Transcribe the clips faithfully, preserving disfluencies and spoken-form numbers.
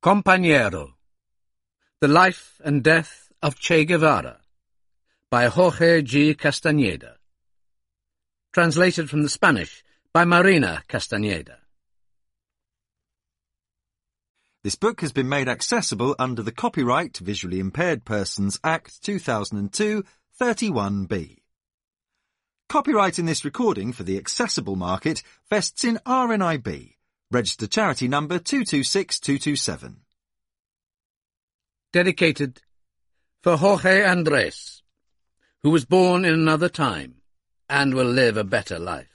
Compañero. The Life and Death of Che Guevara by Jorge G. Castañeda. Translated from the Spanish by Marina Castañeda. This book has been made accessible under the Copyright Visually Impaired Persons Act two thousand two, thirty-one B. Copyright in this recording for the accessible market vests in R N I B, registered charity number two two six two two seven. Dedicated for Jorge Andrés, who was born in another time and will live a better life.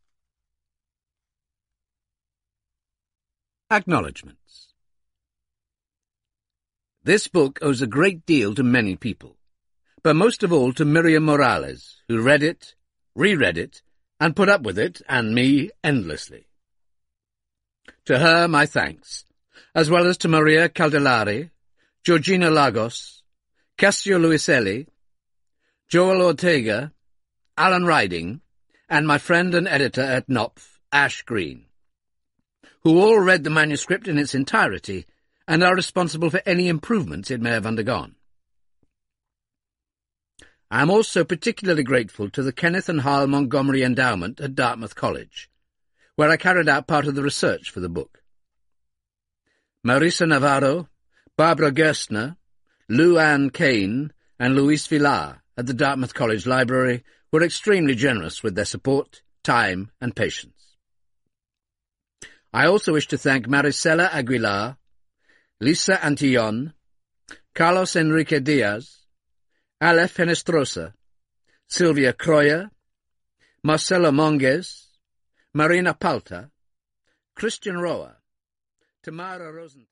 Acknowledgements. This book owes a great deal to many people, but most of all to Miriam Morales, who read it, reread it, and put up with it, and me, endlessly. To her my thanks, as well as to Maria Caldelari, Georgina Lagos, Cassio Luiselli, Joel Ortega, Alan Riding, and my friend and editor at Knopf, Ash Green, who all read the manuscript in its entirety and are responsible for any improvements it may have undergone. I am also particularly grateful to the Kenneth and Harl Montgomery Endowment at Dartmouth College, where I carried out part of the research for the book. Marisa Navarro, Barbara Gerstner, Lou Ann Kane, and Luis Villar at the Dartmouth College Library were extremely generous with their support, time, and patience. I also wish to thank Maricela Aguilar, Lisa Antillon, Carlos Enrique Diaz, Aleph Henestrosa, Sylvia Croyer, Marcelo Monges, Marina Palta, Christian Roa, Tamara Rosenthal.